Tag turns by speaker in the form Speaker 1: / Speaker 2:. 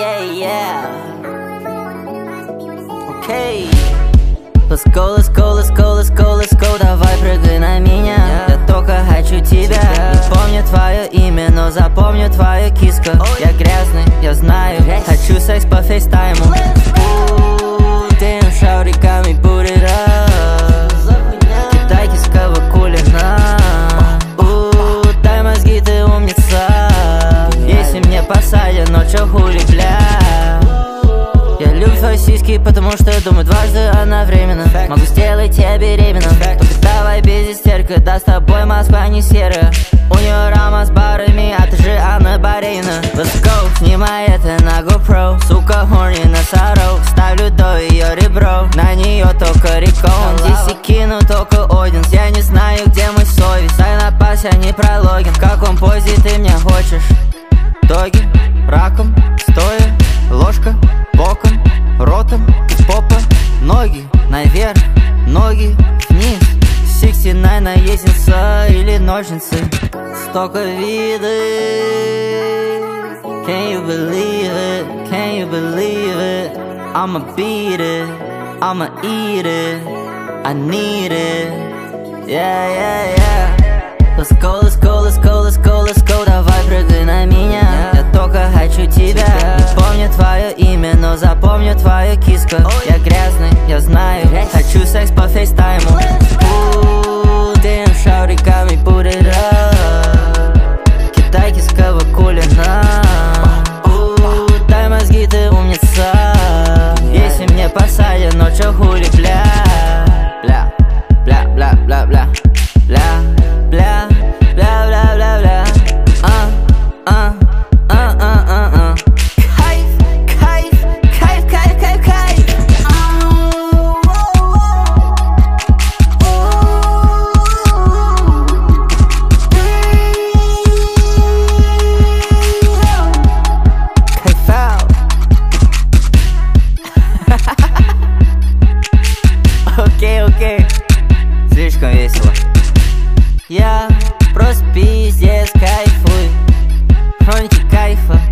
Speaker 1: yeah. Окей. Let's go, let's go, let's go, let's go, let's go. Давай прыгай на меня. Я только хочу тебя. Не помню твое имя, но запомню твою киску. Я грязный, я знаю. Хочу секс по фейстайму. Damn, shawty got me booted up. Кидай кисково кулина. Дай мозги, ты умница. Если мне посадят, но чё хули, бля. Я люблю твои сиськи, потому что я думаю дважды одновременно. Могу сделать тебя беременным. Только давай без истерика, да с тобой Москва не серая. У нее рама с барами, а ты же Анна Барина. Let's go, снимай это на GoPro. Сука, хорни на сару. Ставлю до ее ребро, на нее только рекон. Здесь и кину только Одинс. Я не знаю, где мой совесть. Дай на пасе, а не прологин. В каком позе ты меня хочешь? Доги, раком, стоя, ложка, боком, ротом, попа, ноги наверх, ноги вниз. 69 наездница или ножницы. Столько виды. Can you believe it? Can you believe it? I'ma beat it, I'ma eat it, I need it. Yeah, yeah, yeah. Let's go, let's go, let's go, let's go, let's go. Давай прыгай на меня. Я только хочу тебя. Не помню твое имя, но запомню твою киску. Я грязный, я знаю. Хочу секс по фейстайму. Damn, shawty got me booted up. Кидай кисково кулина. Дай мозги, ты умница. Если мне посадят, но чё хули, бля. Бля, бля, бля, бля, бля. Бля, бля, бля, бля, бля, бля. Кайф, кайф, кайф, кайф, кайф, кайф. Кайфал. Окей, окей. Слишком весело. Я просто пиздец кайфую. Хроники кайфа.